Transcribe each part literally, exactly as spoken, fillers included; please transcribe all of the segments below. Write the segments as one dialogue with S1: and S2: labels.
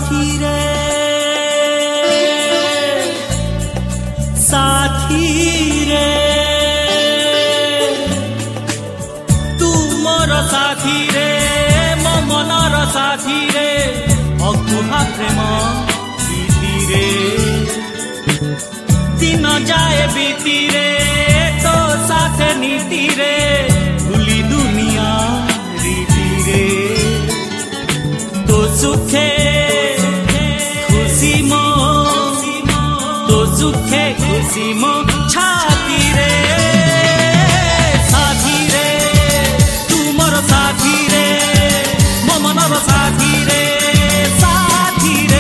S1: साथी रे साथी रे तू मोर साथी रे मो मनर साथी रे अकुहा प्रेम प्रीति रे दिन जाए बीती रे तो साथ नीति रे भूली दुनिया रीति रे तो सुखे खुशी मो तो सुखे खुशी मो छाती रे साथी रे तू मोर साथी रे मो मनर साथी रे साथी रे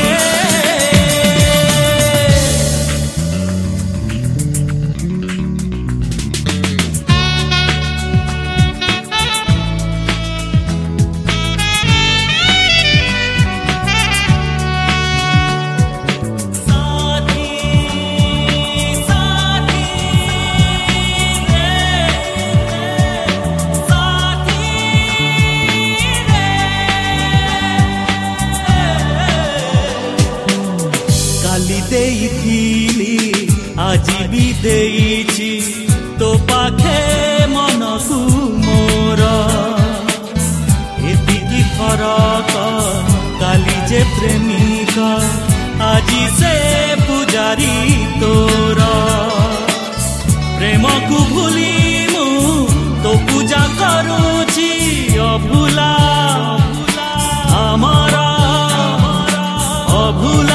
S1: आज भी देइछि तो पाखे मनसु मोर एतिकी फरक काली जे प्रेमिका आजी से पुजारी तोर प्रेम को भूली मु तो पूजा करूछि अभुला हमारा अभुला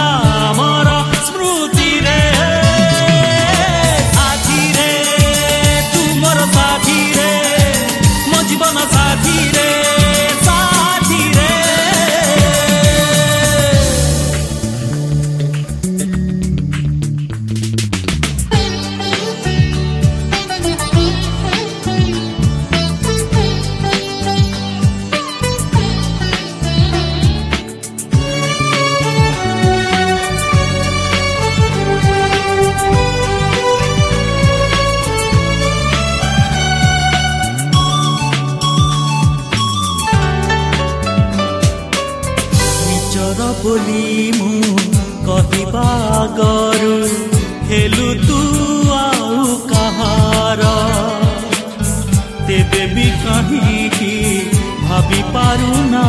S1: बोली मु कहिबा गरु हेलु तू आउ कहार तेबे भी कहीं की भाभी पारू ना